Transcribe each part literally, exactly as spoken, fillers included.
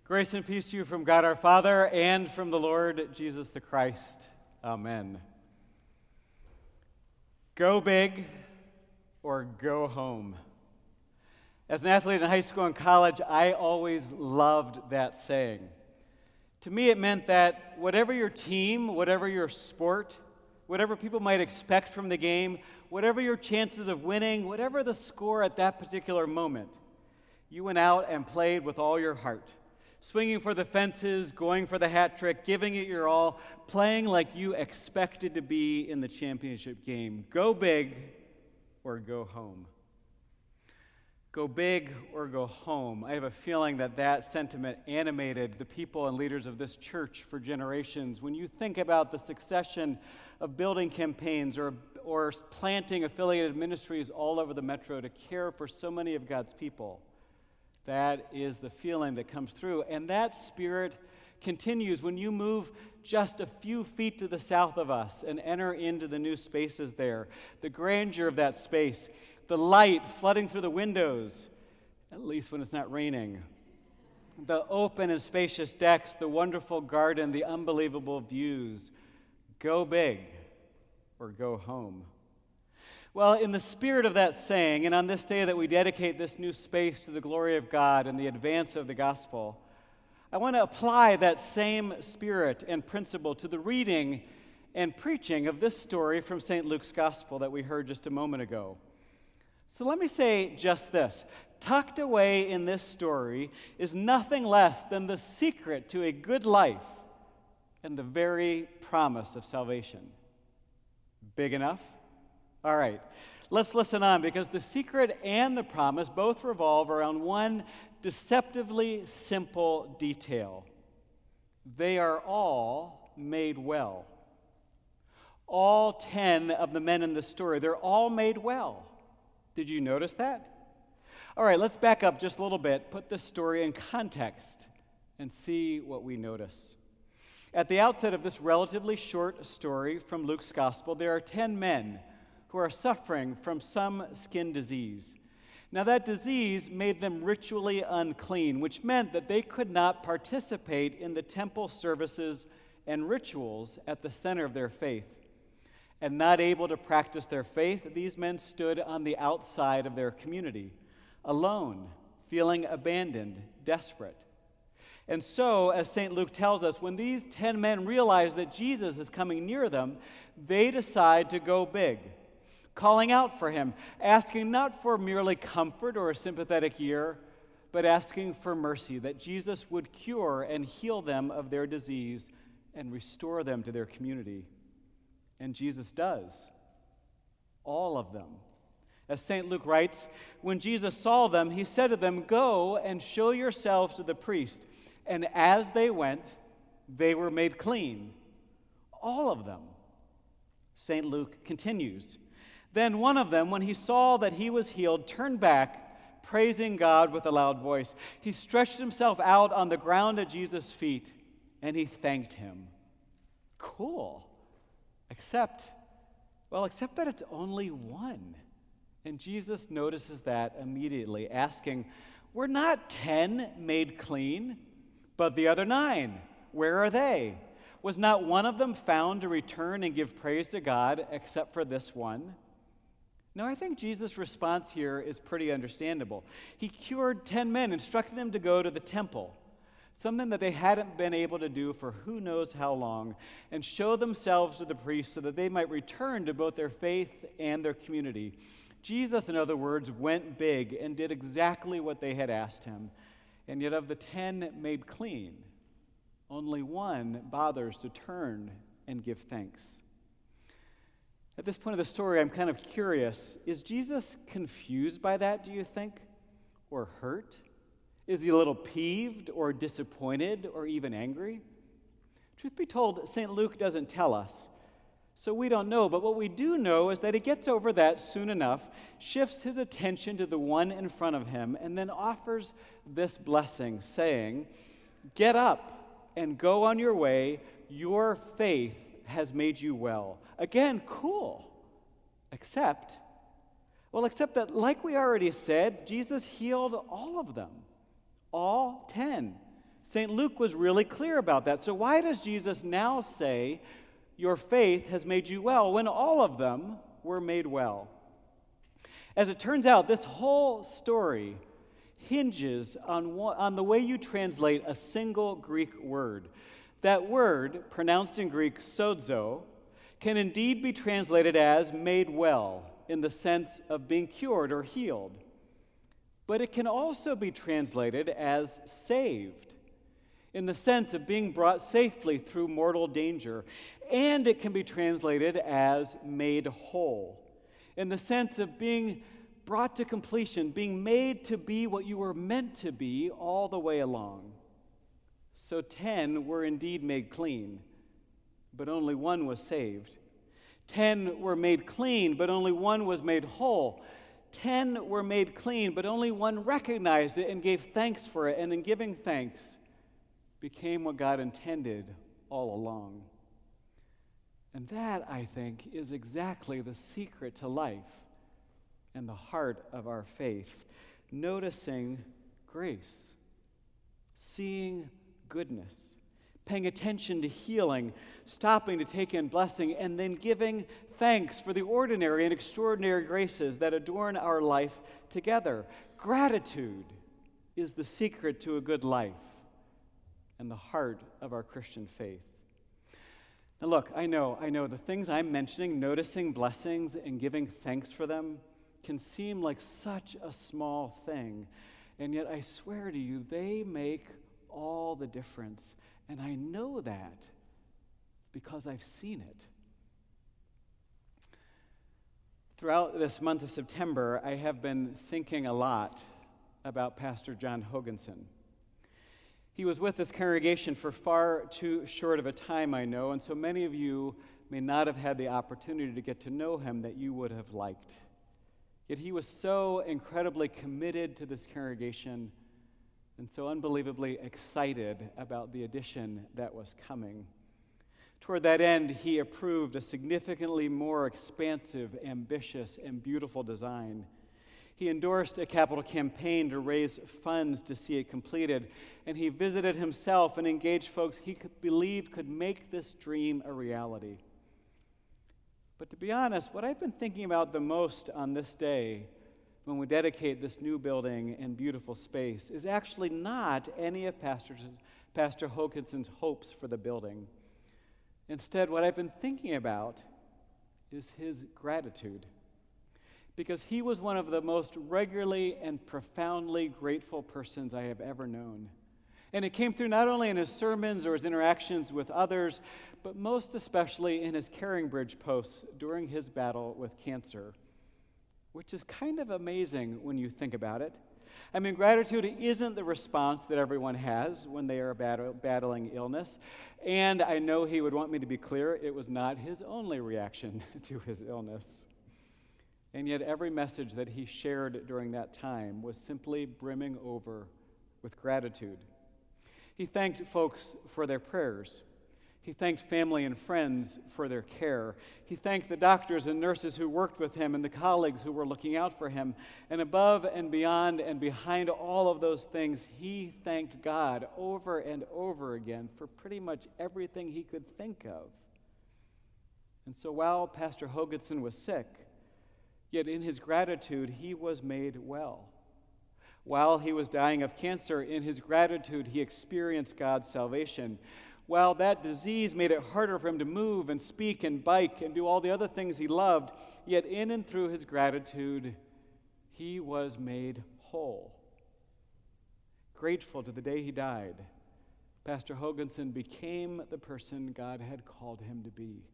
Grace and peace to you from God our Father and from the Lord Jesus the Christ. Amen. Go big or go home. As an athlete in high school and college, I always loved that saying. To me, it meant that whatever your team, whatever your sport, whatever people might expect from the game, whatever your chances of winning, whatever the score at that particular moment, you went out and played with all your heart. Swinging for the fences, going for the hat trick, giving it your all, playing like you expected to be in the championship game. Go big or go home. Go big or go home. I have a feeling that that sentiment animated the people and leaders of this church for generations. When you think about the succession of building campaigns or, or planting affiliated ministries all over the metro to care for so many of God's people, that is the feeling that comes through. And that spirit continues when you move just a few feet to the south of us and enter into the new spaces there. The grandeur of that space, the light flooding through the windows, at least when it's not raining, the open and spacious decks, the wonderful garden, the unbelievable views. Go big or go home. Well, in the spirit of that saying, and on this day that we dedicate this new space to the glory of God and the advance of the gospel, I want to apply that same spirit and principle to the reading and preaching of this story from Saint Luke's gospel that we heard just a moment ago. So let me say just this. Tucked away in this story is nothing less than the secret to a good life and the very promise of salvation. Big enough? All right, let's listen on, because the secret and the promise both revolve around one deceptively simple detail. They are all made well. All ten of the men in the story, they're all made well. Did you notice that? All right, let's back up just a little bit, put this story in context, and see what we notice. At the outset of this relatively short story from Luke's gospel, there are ten men who are suffering from some skin disease. Now, that disease made them ritually unclean, which meant that they could not participate in the temple services and rituals at the center of their faith. And not able to practice their faith, these men stood on the outside of their community, alone, feeling abandoned, desperate. And so, as Saint Luke tells us, when these ten men realize that Jesus is coming near them, they decide to go big, calling out for him, asking not for merely comfort or a sympathetic ear, but asking for mercy, that Jesus would cure and heal them of their disease and restore them to their community. And Jesus does. All of them. As Saint Luke writes, when Jesus saw them, he said to them, "Go and show yourselves to the priest." And as they went, they were made clean. All of them. Saint Luke continues, then one of them, when he saw that he was healed, turned back, praising God with a loud voice. He stretched himself out on the ground at Jesus' feet, and he thanked him. Cool. Except, well, except that it's only one. And Jesus notices that immediately, asking, were not ten made clean? But the other nine, where are they? Was not one of them found to return and give praise to God except for this one? Now, I think Jesus' response here is pretty understandable. He cured ten men, instructing them to go to the temple, something that they hadn't been able to do for who knows how long, and show themselves to the priests so that they might return to both their faith and their community. Jesus, in other words, went big and did exactly what they had asked him. And yet of the ten made clean, only one bothers to turn and give thanks. At this point of the story, I'm kind of curious. Is Jesus confused by that, do you think? Or hurt? Is he a little peeved or disappointed or even angry? Truth be told, Saint Luke doesn't tell us, so we don't know. But what we do know is that he gets over that soon enough, shifts his attention to the one in front of him, and then offers this blessing, saying, "Get up and go on your way. Your faith has made you well." Again, cool. Except, well, except that, like we already said, Jesus healed all of them. All ten. Saint Luke was really clear about that. So why does Jesus now say, your faith has made you well, when all of them were made well? As it turns out, this whole story hinges on, one, on the way you translate a single Greek word. That word, pronounced in Greek sozo, can indeed be translated as made well, in the sense of being cured or healed. But it can also be translated as saved, in the sense of being brought safely through mortal danger. And it can be translated as made whole, in the sense of being brought to completion, being made to be what you were meant to be all the way along. So ten were indeed made clean, but only one was saved. Ten were made clean, but only one was made whole. Ten were made clean, but only one recognized it and gave thanks for it, and in giving thanks, became what God intended all along. And that, I think, is exactly the secret to life and the heart of our faith. Noticing grace, seeing goodness, paying attention to healing, stopping to take in blessing, and then giving thanks for the ordinary and extraordinary graces that adorn our life together. Gratitude is the secret to a good life and the heart of our Christian faith. Now look, I know, I know the things I'm mentioning, noticing blessings and giving thanks for them, can seem like such a small thing, and yet I swear to you, they make all the difference. And I know that because I've seen it. Throughout this month of September, I have been thinking a lot about Pastor John Hogenson. He was with this congregation for far too short of a time, I know, and so many of you may not have had the opportunity to get to know him that you would have liked. Yet he was so incredibly committed to this congregation and so unbelievably excited about the addition that was coming. Toward that end, he approved a significantly more expansive, ambitious, and beautiful design. He endorsed a capital campaign to raise funds to see it completed, and he visited himself and engaged folks he could believe could make this dream a reality. But to be honest, what I've been thinking about the most on this day, when we dedicate this new building and beautiful space, is actually not any of Pastor, Pastor Hogenson's hopes for the building. Instead, what I've been thinking about is his gratitude. Because he was one of the most regularly and profoundly grateful persons I have ever known. And it came through not only in his sermons or his interactions with others, but most especially in his Caring Bridge posts during his battle with cancer, which is kind of amazing when you think about it. I mean, gratitude isn't the response that everyone has when they are battle, battling illness. And I know he would want me to be clear, it was not his only reaction to his illness. And yet every message that he shared during that time was simply brimming over with gratitude. He thanked folks for their prayers. He thanked family and friends for their care. He thanked the doctors and nurses who worked with him and the colleagues who were looking out for him. And above and beyond and behind all of those things, he thanked God over and over again for pretty much everything he could think of. And so while Pastor Hogenson was sick, yet in his gratitude, he was made well. While he was dying of cancer, in his gratitude, he experienced God's salvation. While that disease made it harder for him to move and speak and bike and do all the other things he loved, yet in and through his gratitude, he was made whole. Grateful to the day he died, Pastor Hogenson became the person God had called him to be.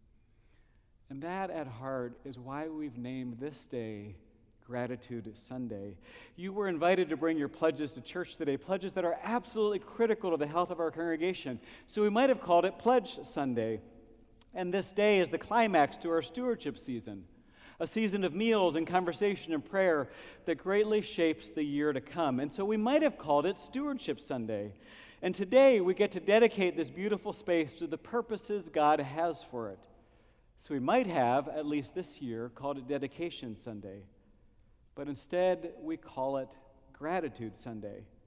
And that at heart is why we've named this day Gratitude Sunday. You were invited to bring your pledges to church today, pledges that are absolutely critical to the health of our congregation. So we might have called it Pledge Sunday. And this day is the climax to our stewardship season, a season of meals and conversation and prayer that greatly shapes the year to come. And so we might have called it Stewardship Sunday. And today we get to dedicate this beautiful space to the purposes God has for it. So we might have, at least this year, called it Dedication Sunday. But instead, we call it Gratitude Sunday.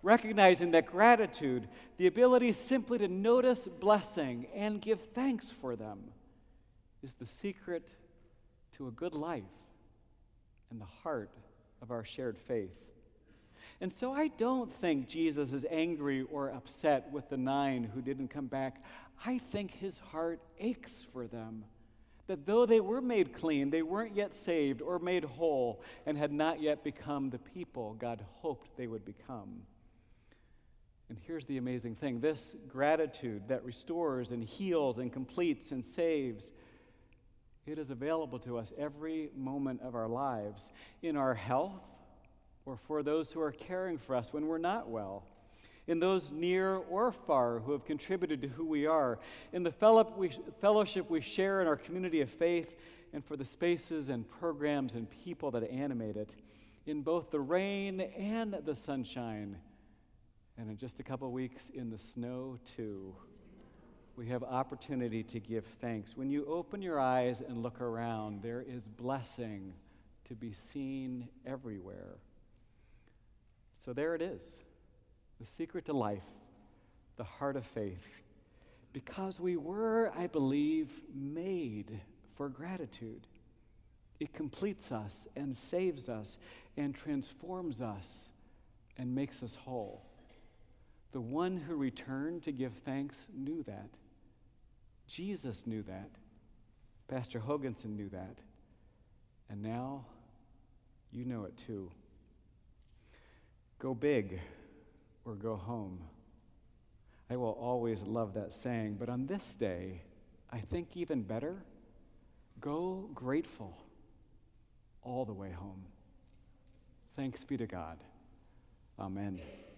recognizing that gratitude, the ability simply to notice blessing and give thanks for them, is the secret to a good life and the heart of our shared faith. And so I don't think Jesus is angry or upset with the nine who didn't come back. I think his heart aches for them, that though they were made clean, they weren't yet saved or made whole and had not yet become the people God hoped they would become. And here's the amazing thing. This gratitude that restores and heals and completes and saves, it is available to us every moment of our lives, in our health or for those who are caring for us when we're not well, in those near or far who have contributed to who we are, in the fellowship we share in our community of faith, and for the spaces and programs and people that animate it, in both the rain and the sunshine, and in just a couple of weeks in the snow too. We have opportunity to give thanks. When you open your eyes and look around, there is blessing to be seen everywhere. So there it is, the secret to life, the heart of faith. Because we were, I believe, made for gratitude. It completes us and saves us and transforms us and makes us whole. The one who returned to give thanks knew that. Jesus knew that. Pastor Hoganson knew that. And now you know it too. Go big or go home. I will always love that saying, but on this day, I think even better, go grateful all the way home. Thanks be to God. Amen.